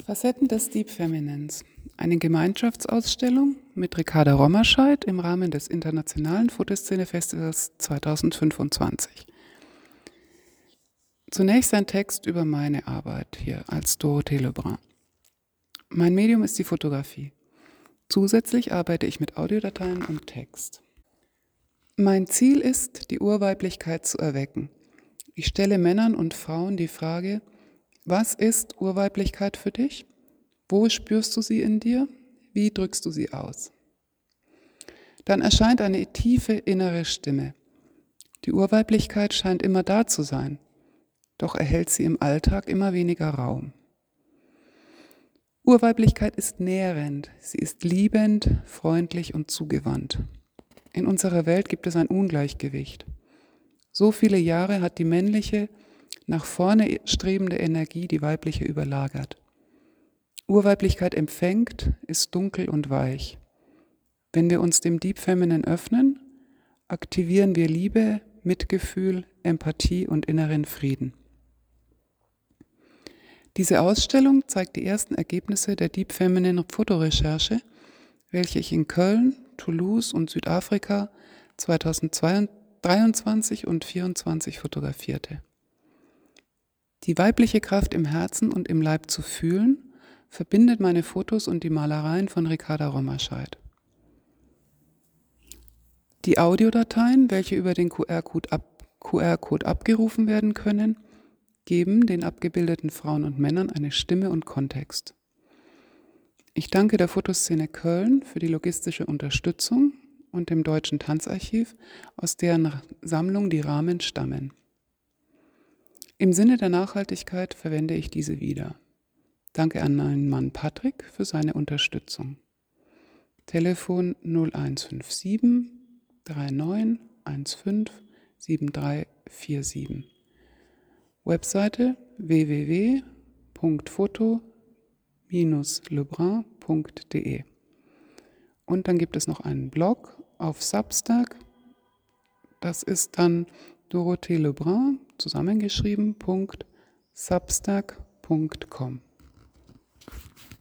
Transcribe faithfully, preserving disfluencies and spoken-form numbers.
Facetten des Deep Feminines. Eine Gemeinschaftsausstellung mit Ricarda Rommerscheid im Rahmen des Internationalen Fotoszene-Festivals zweitausendfünfundzwanzig. Zunächst ein Text über meine Arbeit hier als Dorothée Lebrun. Mein Medium ist die Fotografie. Zusätzlich arbeite ich mit Audiodateien und Text. Mein Ziel ist, die Urweiblichkeit zu erwecken. Ich stelle Männern und Frauen die Frage: Was ist Urweiblichkeit für dich? Wo spürst du sie in dir? Wie drückst du sie aus? Dann erscheint eine tiefe innere Stimme. Die Urweiblichkeit scheint immer da zu sein, doch erhält sie im Alltag immer weniger Raum. Urweiblichkeit ist nährend, sie ist liebend, freundlich und zugewandt. In unserer Welt gibt es ein Ungleichgewicht. So viele Jahre hat die männliche, nach vorne strebende Energie die weibliche überlagert. Urweiblichkeit empfängt, ist dunkel und weich. Wenn wir uns dem Deep Feminine öffnen, aktivieren wir Liebe, Mitgefühl, Empathie und inneren Frieden. Diese Ausstellung zeigt die ersten Ergebnisse der Deep Feminine Fotorecherche, welche ich in Köln, Toulouse und Südafrika zweitausenddreiundzwanzig und zweitausendvierundzwanzig fotografierte. Die weibliche Kraft im Herzen und im Leib zu fühlen, verbindet meine Fotos und die Malereien von Ricarda Rommerscheid. Die Audiodateien, welche über den Q R-Code ab, Q R-Code abgerufen werden können, geben den abgebildeten Frauen und Männern eine Stimme und Kontext. Ich danke der Fotoszene Köln für die logistische Unterstützung und dem Deutschen Tanzarchiv, aus deren Sammlung die Rahmen stammen. Im Sinne der Nachhaltigkeit verwende ich diese wieder. Danke an meinen Mann Patrick für seine Unterstützung. Telefon null eins fünf sieben drei neun eins fünf sieben drei vier sieben. Webseite w w w punkt foto Bindestrich lebrun punkt de. Und dann gibt es noch einen Blog auf Substack. Das ist dann Dorothée Lebrun, zusammengeschrieben, Punkt substack punkt com.